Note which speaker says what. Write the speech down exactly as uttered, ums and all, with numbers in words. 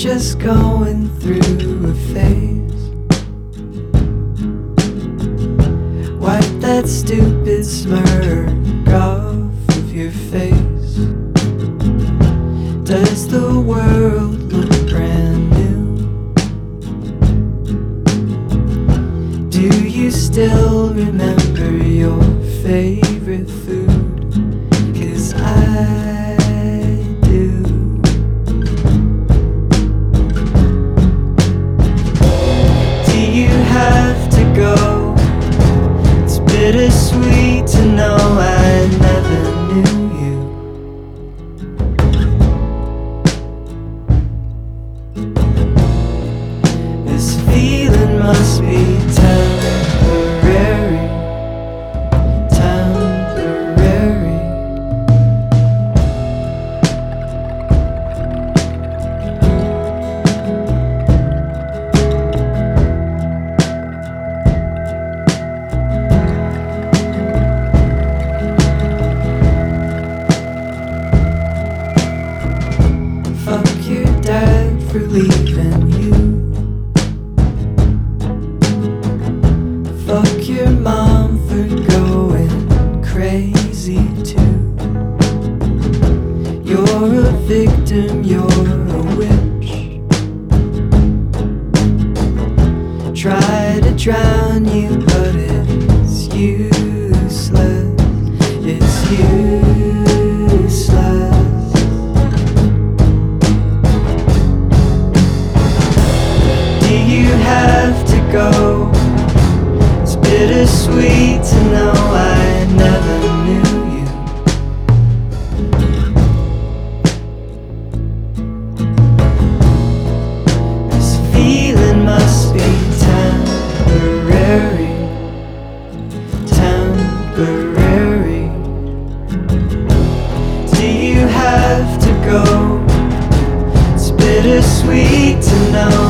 Speaker 1: just going through a phase. Wipe that stupid smirk off of your face. Does the world look brand new? Do you still remember your favorite food? 'Cause I do. Do you have to go? It's bittersweet to know I never knew you. This feeling must be temporary, temporary. Fuck your dad for leaving you. Fuck your mom for going crazy too. You're a victim, you're a witch. Try to drown you, but it's useless. It's useless. Do you have to go? It's bittersweet to know I never knew you. This feeling must be temporary, temporary. Do you have to go? It's bittersweet to know